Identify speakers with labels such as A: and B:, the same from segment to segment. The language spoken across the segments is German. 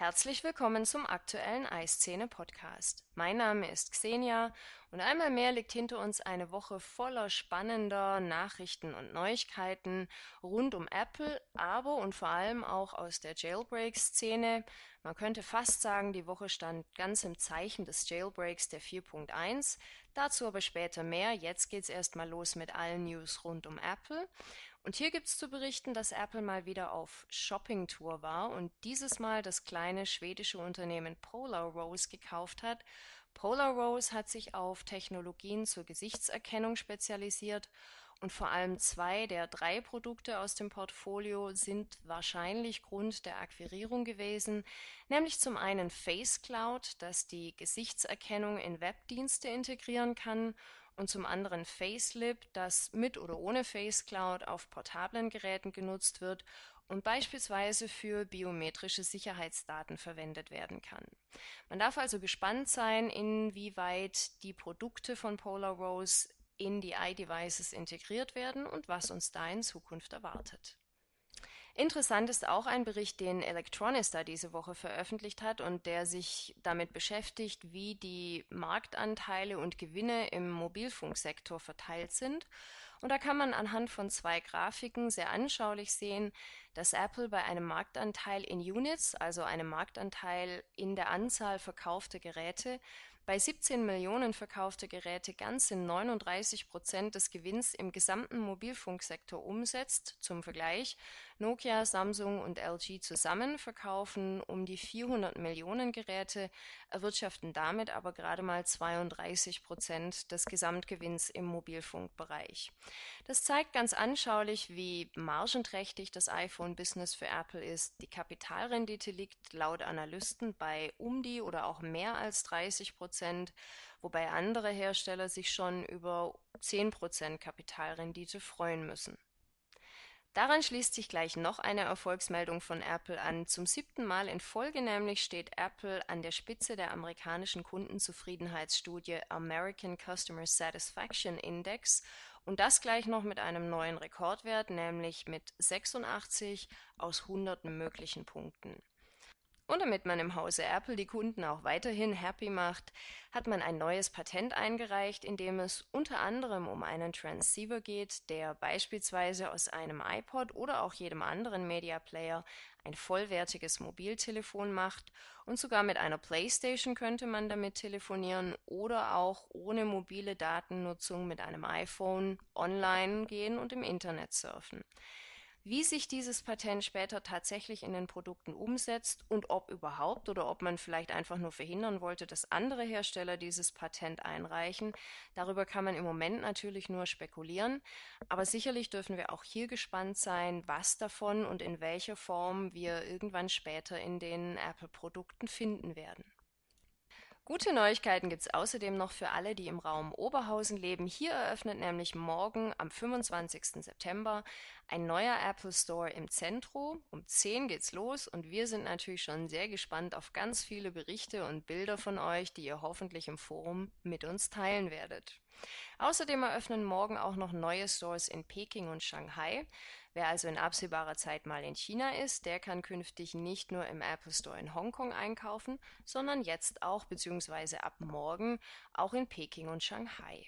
A: Herzlich willkommen zum aktuellen Eiszene-Podcast. Mein Name ist Xenia und einmal mehr liegt hinter uns eine Woche voller spannender Nachrichten und Neuigkeiten rund um Apple, aber und vor allem auch aus der Jailbreak-Szene. Man könnte fast sagen, die Woche stand ganz im Zeichen des Jailbreaks der 4.1. Dazu aber später mehr. Jetzt geht's erstmal los mit allen News rund um Apple. Und hier gibt's zu berichten, dass Apple mal wieder auf Shopping-Tour war und dieses Mal das kleine schwedische Unternehmen Polar Rose gekauft hat. Polar Rose hat sich auf Technologien zur Gesichtserkennung spezialisiert und vor allem zwei der drei Produkte aus dem Portfolio sind wahrscheinlich Grund der Akquirierung gewesen, nämlich zum einen Face Cloud, das die Gesichtserkennung in Webdienste integrieren kann, und zum anderen Facelip, das mit oder ohne Face Cloud auf portablen Geräten genutzt wird und beispielsweise für biometrische Sicherheitsdaten verwendet werden kann. Man darf also gespannt sein, inwieweit die Produkte von Polar Rose in die iDevices integriert werden und was uns da in Zukunft erwartet. Interessant ist auch ein Bericht, den Electronista diese Woche veröffentlicht hat und der sich damit beschäftigt, wie die Marktanteile und Gewinne im Mobilfunksektor verteilt sind. Und da kann man anhand von zwei Grafiken sehr anschaulich sehen, dass Apple bei einem Marktanteil in Units, also einem Marktanteil in der Anzahl verkaufter Geräte, bei 17 Millionen verkaufte Geräte ganze 39% des Gewinns im gesamten Mobilfunksektor umsetzt. Zum Vergleich, Nokia, Samsung und LG zusammen verkaufen um die 400 Millionen Geräte, erwirtschaften damit aber gerade mal 32% des Gesamtgewinns im Mobilfunkbereich. Das zeigt ganz anschaulich, wie margenträchtig das iPhone-Business für Apple ist. Die Kapitalrendite liegt laut Analysten bei um die oder auch mehr als 30%, wobei andere Hersteller sich schon über 10% Kapitalrendite freuen müssen. Daran schließt sich gleich noch eine Erfolgsmeldung von Apple an. Zum 7. Mal in Folge nämlich steht Apple an der Spitze der amerikanischen Kundenzufriedenheitsstudie American Customer Satisfaction Index und das gleich noch mit einem neuen Rekordwert, nämlich mit 86 aus 100 möglichen Punkten. Und damit man im Hause Apple die Kunden auch weiterhin happy macht, hat man ein neues Patent eingereicht, in dem es unter anderem um einen Transceiver geht, der beispielsweise aus einem iPod oder auch jedem anderen Media Player ein vollwertiges Mobiltelefon macht und sogar mit einer PlayStation könnte man damit telefonieren oder auch ohne mobile Datennutzung mit einem iPhone online gehen und im Internet surfen. Wie sich dieses Patent später tatsächlich in den Produkten umsetzt und ob überhaupt oder ob man vielleicht einfach nur verhindern wollte, dass andere Hersteller dieses Patent einreichen, darüber kann man im Moment natürlich nur spekulieren, aber sicherlich dürfen wir auch hier gespannt sein, was davon und in welcher Form wir irgendwann später in den Apple-Produkten finden werden. Gute Neuigkeiten gibt's außerdem noch für alle, die im Raum Oberhausen leben. Hier eröffnet nämlich morgen am 25. September ein neuer Apple Store im Zentrum. Um 10 geht's los und wir sind natürlich schon sehr gespannt auf ganz viele Berichte und Bilder von euch, die ihr hoffentlich im Forum mit uns teilen werdet. Außerdem eröffnen morgen auch noch neue Stores in Peking und Shanghai. Wer also in absehbarer Zeit mal in China ist, der kann künftig nicht nur im Apple Store in Hongkong einkaufen, sondern jetzt auch bzw. ab morgen auch in Peking und Shanghai.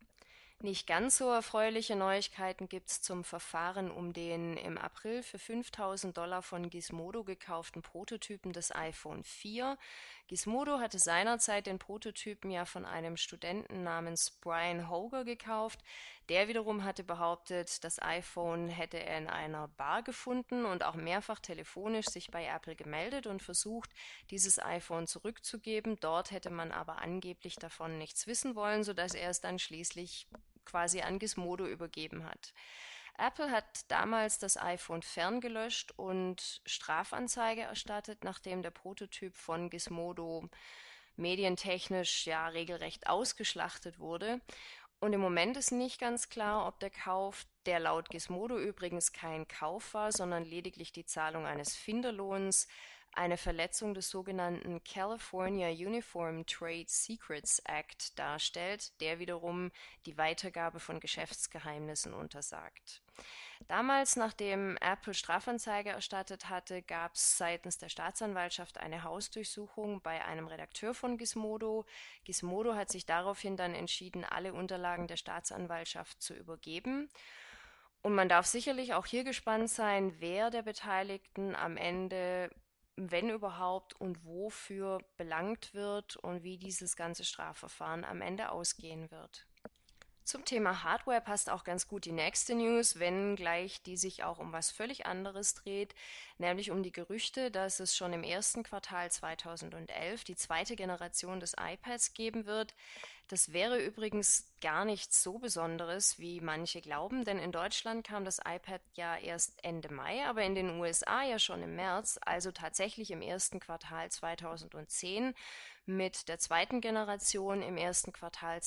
A: Nicht ganz so erfreuliche Neuigkeiten gibt's zum Verfahren um den im April für 5.000 $ von Gizmodo gekauften Prototypen des iPhone 4. Gizmodo hatte seinerzeit den Prototypen ja von einem Studenten namens Brian Hoger gekauft. Der wiederum hatte behauptet, das iPhone hätte er in einer Bar gefunden und auch mehrfach telefonisch sich bei Apple gemeldet und versucht, dieses iPhone zurückzugeben. Dort hätte man aber angeblich davon nichts wissen wollen, sodass er es dann schließlich quasi an Gizmodo übergeben hat. Apple hat damals das iPhone ferngelöscht und Strafanzeige erstattet, nachdem der Prototyp von Gizmodo medientechnisch ja regelrecht ausgeschlachtet wurde. Und im Moment ist nicht ganz klar, ob der Kauf, der laut Gizmodo übrigens kein Kauf war, sondern lediglich die Zahlung eines Finderlohns, eine Verletzung des sogenannten California Uniform Trade Secrets Act darstellt, der wiederum die Weitergabe von Geschäftsgeheimnissen untersagt. Damals, nachdem Apple Strafanzeige erstattet hatte, gab es seitens der Staatsanwaltschaft eine Hausdurchsuchung bei einem Redakteur von Gizmodo. Gizmodo hat sich daraufhin dann entschieden, alle Unterlagen der Staatsanwaltschaft zu übergeben. Und man darf sicherlich auch hier gespannt sein, wer der Beteiligten am Ende, wenn überhaupt und wofür belangt wird und wie dieses ganze Strafverfahren am Ende ausgehen wird. Zum Thema Hardware passt auch ganz gut die nächste News, wenngleich die sich auch um was völlig anderes dreht, nämlich um die Gerüchte, dass es schon im ersten Quartal 2011 die zweite Generation des iPads geben wird. Das wäre übrigens gar nichts so Besonderes, wie manche glauben, denn in Deutschland kam das iPad ja erst Ende Mai, aber in den USA ja schon im März, also tatsächlich im ersten Quartal 2010, mit der zweiten Generation im ersten Quartal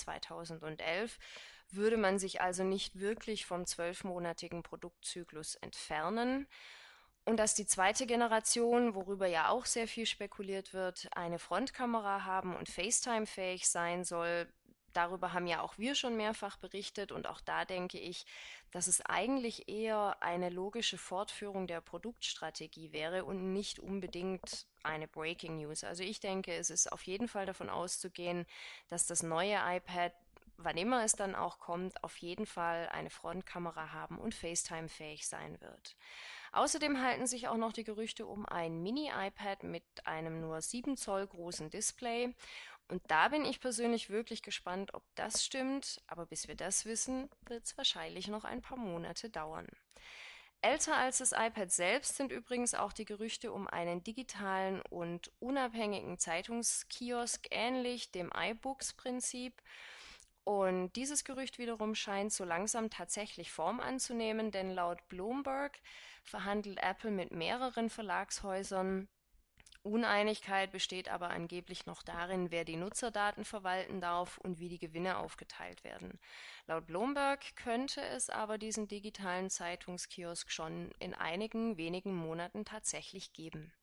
A: 2011 würde man sich also nicht wirklich vom 12-monatigen Produktzyklus entfernen. Und dass die zweite Generation, worüber ja auch sehr viel spekuliert wird, eine Frontkamera haben und FaceTime-fähig sein soll, darüber haben ja auch wir schon mehrfach berichtet und auch da denke ich, dass es eigentlich eher eine logische Fortführung der Produktstrategie wäre und nicht unbedingt eine Breaking News. Also ich denke, es ist auf jeden Fall davon auszugehen, dass das neue iPad, wann immer es dann auch kommt, auf jeden Fall eine Frontkamera haben und FaceTime-fähig sein wird. Außerdem halten sich auch noch die Gerüchte um ein Mini-iPad mit einem nur 7 Zoll großen Display. Und da bin ich persönlich wirklich gespannt, ob das stimmt. Aber bis wir das wissen, wird es wahrscheinlich noch ein paar Monate dauern. Älter als das iPad selbst sind übrigens auch die Gerüchte um einen digitalen und unabhängigen Zeitungskiosk ähnlich dem iBooks-Prinzip. Und dieses Gerücht wiederum scheint so langsam tatsächlich Form anzunehmen, denn laut Bloomberg verhandelt Apple mit mehreren Verlagshäusern. Uneinigkeit besteht aber angeblich noch darin, wer die Nutzerdaten verwalten darf und wie die Gewinne aufgeteilt werden. Laut Bloomberg könnte es aber diesen digitalen Zeitungskiosk schon in einigen wenigen Monaten tatsächlich geben.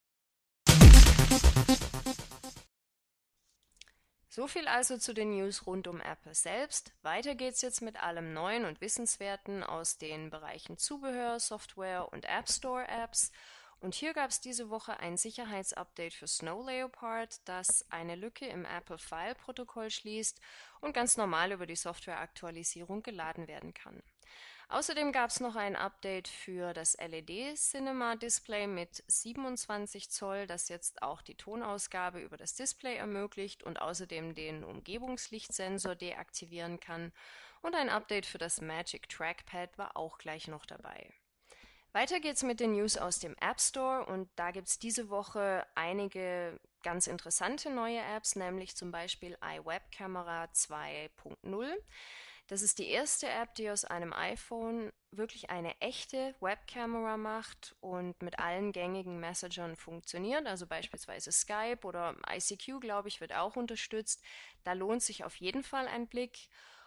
A: So viel also zu den News rund um Apple selbst. Weiter geht's jetzt mit allem Neuen und Wissenswerten aus den Bereichen Zubehör, Software und App Store Apps. Und hier gab es diese Woche ein Sicherheitsupdate für Snow Leopard, das eine Lücke im Apple File-Protokoll schließt und ganz normal über die Softwareaktualisierung geladen werden kann. Außerdem gab es noch ein Update für das LED-Cinema-Display mit 27 Zoll, das jetzt auch die Tonausgabe über das Display ermöglicht und außerdem den Umgebungslichtsensor deaktivieren kann. Und ein Update für das Magic Trackpad war auch gleich noch dabei. Weiter geht's mit den News aus dem App Store und da gibt's diese Woche einige ganz interessante neue Apps, nämlich zum Beispiel iWebCamera 2.0. Das ist die erste App, die aus einem iPhone wirklich eine echte Webkamera macht und mit allen gängigen Messagern funktioniert. Also beispielsweise Skype oder ICQ, glaube ich, wird auch unterstützt. Da lohnt sich auf jeden Fall ein Blick.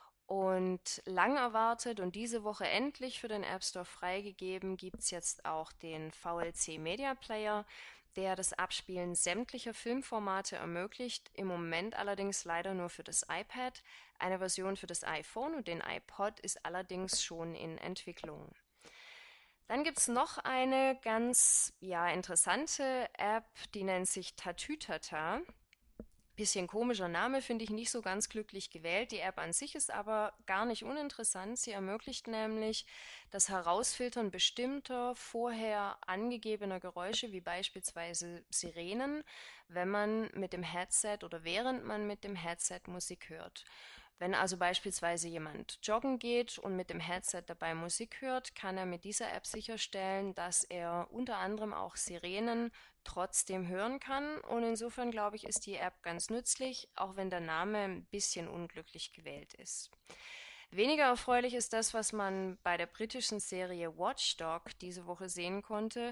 A: Und lang erwartet und diese Woche endlich für den App Store freigegeben, gibt es jetzt auch den VLC Media Player, der das Abspielen sämtlicher Filmformate ermöglicht, im Moment allerdings leider nur für das iPad. Eine Version für das iPhone und den iPod ist allerdings schon in Entwicklung. Dann gibt es noch eine ganz interessante App, die nennt sich Tatütata. Bisschen komischer Name, finde ich nicht so ganz glücklich gewählt. Die App an sich ist aber gar nicht uninteressant. Sie ermöglicht nämlich das Herausfiltern bestimmter vorher angegebener Geräusche, wie beispielsweise Sirenen, wenn man mit dem Headset oder während man mit dem Headset Musik hört. Wenn also beispielsweise jemand joggen geht und mit dem Headset dabei Musik hört, kann er mit dieser App sicherstellen, dass er unter anderem auch Sirenen trotzdem hören kann. Und insofern glaube ich, ist die App ganz nützlich, auch wenn der Name ein bisschen unglücklich gewählt ist. Weniger erfreulich ist das, was man bei der britischen Serie Watchdog diese Woche sehen konnte.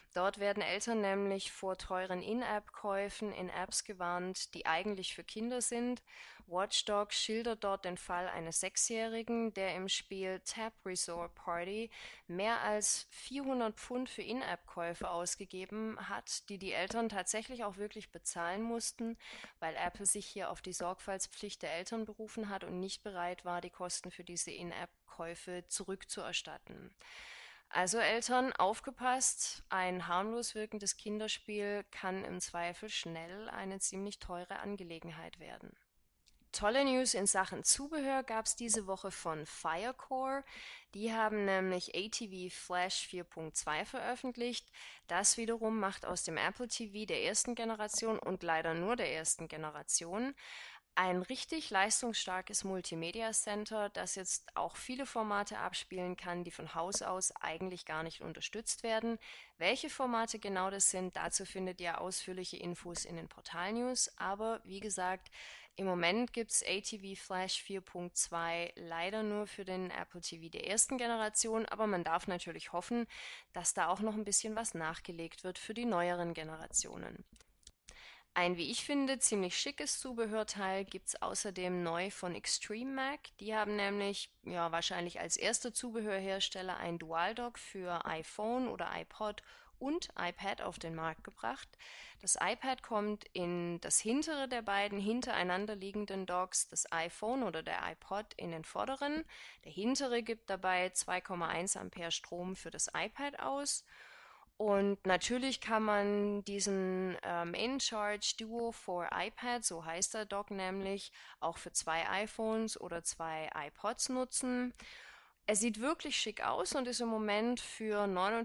A: Dort werden Eltern nämlich vor teuren In-App-Käufen in Apps gewarnt, die eigentlich für Kinder sind. Watch Dogs schildert dort den Fall eines Sechsjährigen, der im Spiel Tap Resort Party mehr als 400 Pfund für In-App-Käufe ausgegeben hat, die die Eltern tatsächlich auch wirklich bezahlen mussten, weil Apple sich hier auf die Sorgfaltspflicht der Eltern berufen hat und nicht bereit war, die Kosten für diese In-App-Käufe zurückzuerstatten. Also Eltern, aufgepasst, ein harmlos wirkendes Kinderspiel kann im Zweifel schnell eine ziemlich teure Angelegenheit werden. Tolle News in Sachen Zubehör gab es diese Woche von Firecore. Die haben nämlich ATV Flash 4.2 veröffentlicht. Das wiederum macht aus dem Apple TV der ersten Generation und leider nur der ersten Generation ein richtig leistungsstarkes Multimedia Center, das jetzt auch viele Formate abspielen kann, die von Haus aus eigentlich gar nicht unterstützt werden. Welche Formate genau das sind, dazu findet ihr ausführliche Infos in den Portal-News. Aber wie gesagt, im Moment gibt es ATV Flash 4.2 leider nur für den Apple TV der ersten Generation, aber man darf natürlich hoffen, dass da auch noch ein bisschen was nachgelegt wird für die neueren Generationen. Ein, wie ich finde, ziemlich schickes Zubehörteil gibt es außerdem neu von Extreme Mac. Die haben nämlich ja wahrscheinlich als erster Zubehörhersteller ein DualDock für iPhone oder iPod und iPad auf den Markt gebracht. Das iPad kommt in das hintere der beiden hintereinander liegenden Docks, das iPhone oder der iPod in den vorderen. Der hintere gibt dabei 2,1 Ampere Strom für das iPad aus. Und natürlich kann man diesen InCharge Duo for iPad, so heißt der Dock nämlich, auch für zwei iPhones oder zwei iPods nutzen. Er sieht wirklich schick aus und ist im Moment für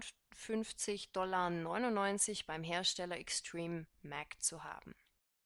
A: 59,99 beim Hersteller Extreme Mac zu haben.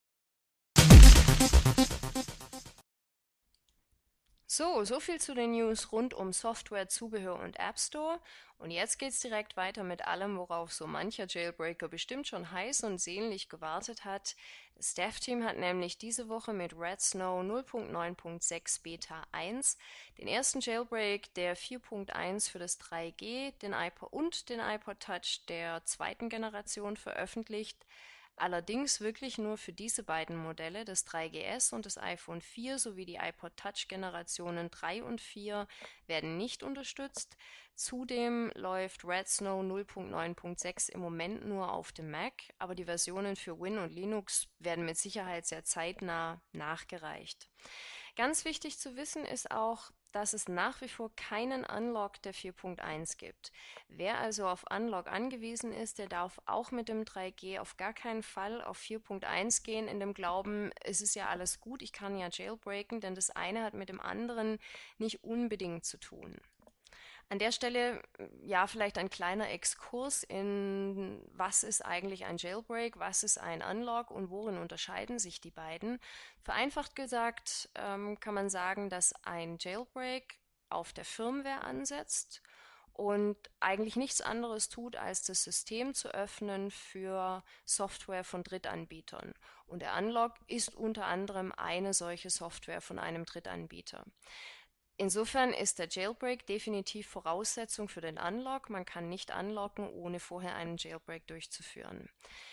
A: So viel zu den News rund um Software, Zubehör und App Store. Und jetzt geht's direkt weiter mit allem, worauf so mancher Jailbreaker bestimmt schon heiß und sehnlich gewartet hat. Das Dev-Team hat nämlich diese Woche mit Red Snow 0.9.6 Beta 1 den ersten Jailbreak der 4.1 für das 3G, den iPod und den iPod Touch der zweiten Generation veröffentlicht. Allerdings wirklich nur für diese beiden Modelle, das 3GS und das iPhone 4 sowie die iPod Touch Generationen 3 und 4 werden nicht unterstützt. Zudem läuft Red Snow 0.9.6 im Moment nur auf dem Mac, aber die Versionen für Win und Linux werden mit Sicherheit sehr zeitnah nachgereicht. Ganz wichtig zu wissen ist auch, dass es nach wie vor keinen Unlock der 4.1 gibt. Wer also auf Unlock angewiesen ist, der darf auch mit dem 3G auf gar keinen Fall auf 4.1 gehen, in dem Glauben, es ist ja alles gut, ich kann ja jailbreaken, denn das eine hat mit dem anderen nicht unbedingt zu tun. An der Stelle ja vielleicht ein kleiner Exkurs in was ist eigentlich ein Jailbreak, was ist ein Unlock und worin unterscheiden sich die beiden. Vereinfacht gesagt kann man sagen, dass ein Jailbreak auf der Firmware ansetzt und eigentlich nichts anderes tut, als das System zu öffnen für Software von Drittanbietern. Und der Unlock ist unter anderem eine solche Software von einem Drittanbieter. Insofern ist der Jailbreak definitiv Voraussetzung für den Unlock. Man kann nicht unlocken, ohne vorher einen Jailbreak durchzuführen.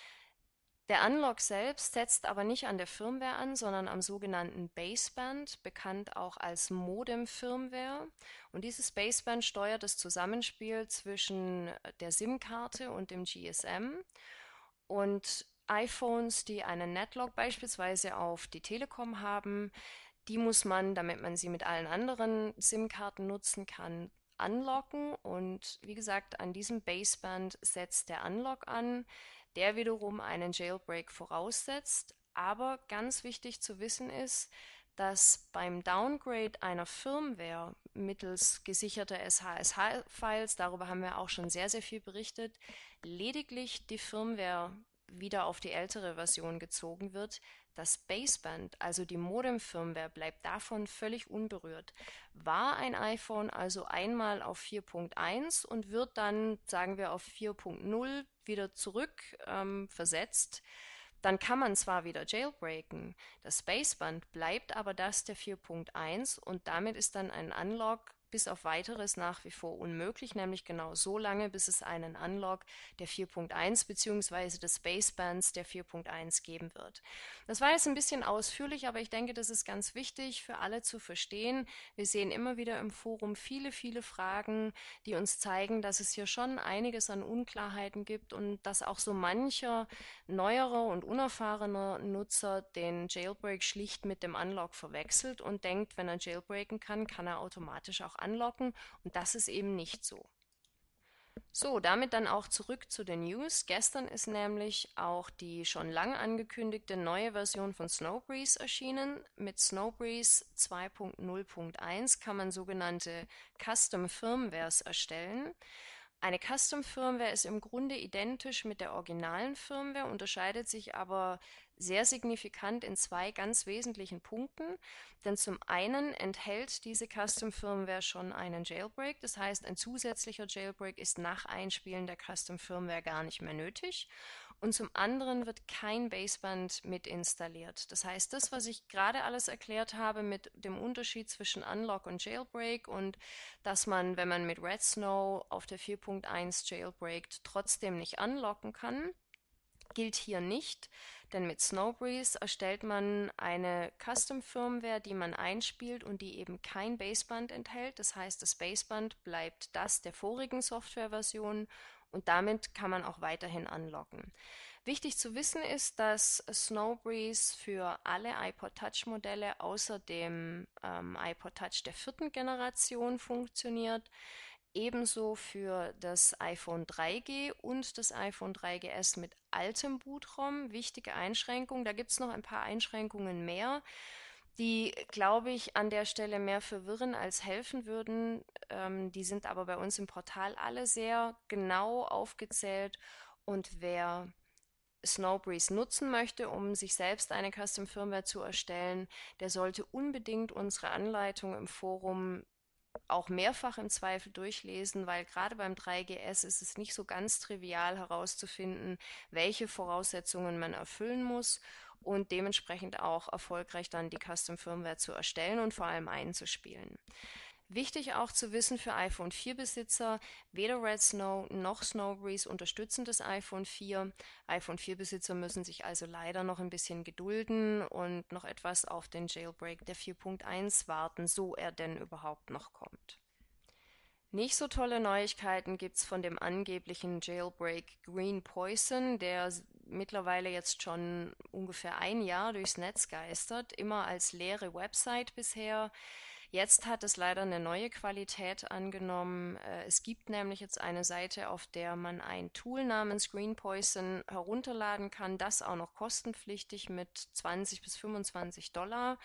A: Der Unlock selbst setzt aber nicht an der Firmware an, sondern am sogenannten Baseband, bekannt auch als Modem-Firmware. Und dieses Baseband steuert das Zusammenspiel zwischen der SIM-Karte und dem GSM. Und iPhones, die einen Netlock beispielsweise auf die Telekom haben, die muss man, damit man sie mit allen anderen SIM-Karten nutzen kann, unlocken. Und wie gesagt, an diesem Baseband setzt der Unlock an, der wiederum einen Jailbreak voraussetzt. Aber ganz wichtig zu wissen ist, dass beim Downgrade einer Firmware mittels gesicherter SHSH-Files, darüber haben wir auch schon sehr, sehr viel berichtet, lediglich die Firmware wieder auf die ältere Version gezogen wird. Das Baseband, also die Modem-Firmware, bleibt davon völlig unberührt. War ein iPhone also einmal auf 4.1 und wird dann, sagen wir, auf 4.0 wieder zurück versetzt, dann kann man zwar wieder jailbreaken, das Baseband bleibt aber das der 4.1 und damit ist dann ein Unlock bis auf Weiteres nach wie vor unmöglich, nämlich genau so lange, bis es einen Unlock der 4.1 bzw. des Basebands der 4.1 geben wird. Das war jetzt ein bisschen ausführlich, aber ich denke, das ist ganz wichtig für alle zu verstehen. Wir sehen immer wieder im Forum viele, viele Fragen, die uns zeigen, dass es hier schon einiges an Unklarheiten gibt und dass auch so mancher neuerer und unerfahrener Nutzer den Jailbreak schlicht mit dem Unlock verwechselt und denkt, wenn er jailbreaken kann, kann er automatisch auch unlocken und das ist eben nicht so. So, damit dann auch zurück zu den News. Gestern ist nämlich auch die schon lang angekündigte neue Version von Snowbreeze erschienen. Mit Snowbreeze 2.0.1 kann man sogenannte Custom Firmwares erstellen. Eine Custom Firmware ist im Grunde identisch mit der originalen Firmware, unterscheidet sich aber sehr signifikant in zwei ganz wesentlichen Punkten. Denn zum einen enthält diese Custom Firmware schon einen Jailbreak, das heißt, ein zusätzlicher Jailbreak ist nach Einspielen der Custom Firmware gar nicht mehr nötig. Und zum anderen wird kein Baseband mit installiert. Das heißt, das, was ich gerade alles erklärt habe mit dem Unterschied zwischen Unlock und Jailbreak und dass man, wenn man mit Red Snow auf der 4.1 jailbreakt, trotzdem nicht unlocken kann, gilt hier nicht, denn mit Snowbreeze erstellt man eine Custom-Firmware, die man einspielt und die eben kein Baseband enthält. Das heißt, das Baseband bleibt das der vorigen Softwareversion und damit kann man auch weiterhin unlocken. Wichtig zu wissen ist, dass Snowbreeze für alle iPod Touch Modelle außer dem iPod Touch der vierten Generation funktioniert. Ebenso für das iPhone 3G und das iPhone 3GS mit altem Bootraum. Wichtige Einschränkung. Da gibt es noch ein paar Einschränkungen mehr, die, glaube ich, an der Stelle mehr verwirren als helfen würden. Die sind aber bei uns im Portal alle sehr genau aufgezählt. Und wer Snowbreeze nutzen möchte, um sich selbst eine Custom Firmware zu erstellen, der sollte unbedingt unsere Anleitung im Forum auch mehrfach im Zweifel durchlesen, weil gerade beim 3GS ist es nicht so ganz trivial herauszufinden, welche Voraussetzungen man erfüllen muss und dementsprechend auch erfolgreich dann die Custom Firmware zu erstellen und vor allem einzuspielen. Wichtig auch zu wissen für iPhone 4 Besitzer, weder Red Snow noch Snowbreeze unterstützen das iPhone 4. iPhone 4 Besitzer müssen sich also leider noch ein bisschen gedulden und noch etwas auf den Jailbreak der 4.1 warten, so er denn überhaupt noch kommt. Nicht so tolle Neuigkeiten gibt's von dem angeblichen Jailbreak Green Poison, der mittlerweile jetzt schon ungefähr ein Jahr durchs Netz geistert, immer als leere Website bisher. Jetzt hat es leider eine neue Qualität angenommen. Es gibt nämlich jetzt eine Seite, auf der man ein Tool namens Green Poison herunterladen kann, das auch noch kostenpflichtig mit 20 bis 25 Dollar.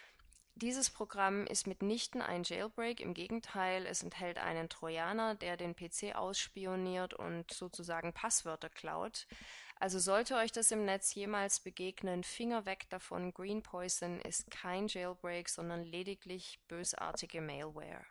A: Dieses Programm ist mitnichten ein Jailbreak, im Gegenteil, es enthält einen Trojaner, der den PC ausspioniert und sozusagen Passwörter klaut. Also sollte euch das im Netz jemals begegnen, Finger weg davon, Green Poison ist kein Jailbreak, sondern lediglich bösartige Malware.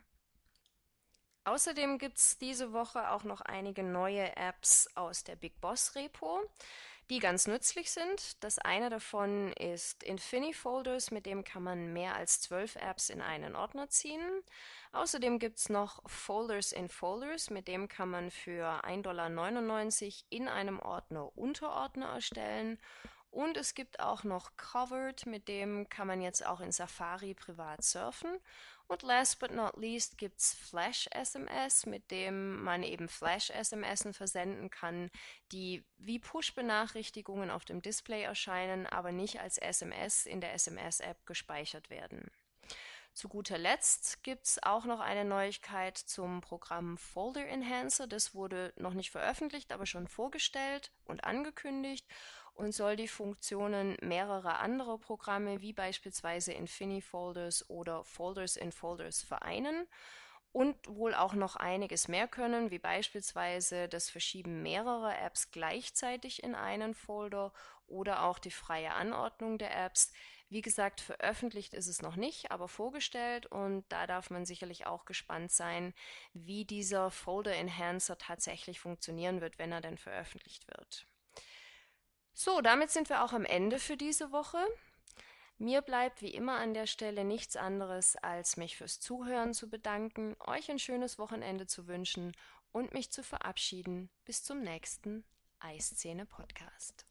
A: Außerdem gibt es diese Woche auch noch einige neue Apps aus der Big Boss Repo, die ganz nützlich sind. Das eine davon ist Infinifolders, mit dem kann man mehr als 12 Apps in einen Ordner ziehen. Außerdem gibt es noch Folders in Folders, mit dem kann man für 1,99 $ in einem Ordner Unterordner erstellen. Und es gibt auch noch Covered, mit dem kann man jetzt auch in Safari privat surfen. Und last but not least gibt's Flash SMS, mit dem man eben Flash-SMSen versenden kann, die wie Push-Benachrichtigungen auf dem Display erscheinen, aber nicht als SMS in der SMS-App gespeichert werden. Zu guter Letzt gibt es auch noch eine Neuigkeit zum Programm Folder Enhancer. Das wurde noch nicht veröffentlicht, aber schon vorgestellt und angekündigt und soll die Funktionen mehrerer anderer Programme wie beispielsweise Infinifolders oder Folders in Folders vereinen und wohl auch noch einiges mehr können, wie beispielsweise das Verschieben mehrerer Apps gleichzeitig in einen Folder oder auch die freie Anordnung der Apps. Wie gesagt, veröffentlicht ist es noch nicht, aber vorgestellt und da darf man sicherlich auch gespannt sein, wie dieser Folder Enhancer tatsächlich funktionieren wird, wenn er denn veröffentlicht wird. So, damit sind wir auch am Ende für diese Woche. Mir bleibt wie immer an der Stelle nichts anderes, als mich fürs Zuhören zu bedanken, euch ein schönes Wochenende zu wünschen und mich zu verabschieden. Bis zum nächsten Eiszene-Podcast.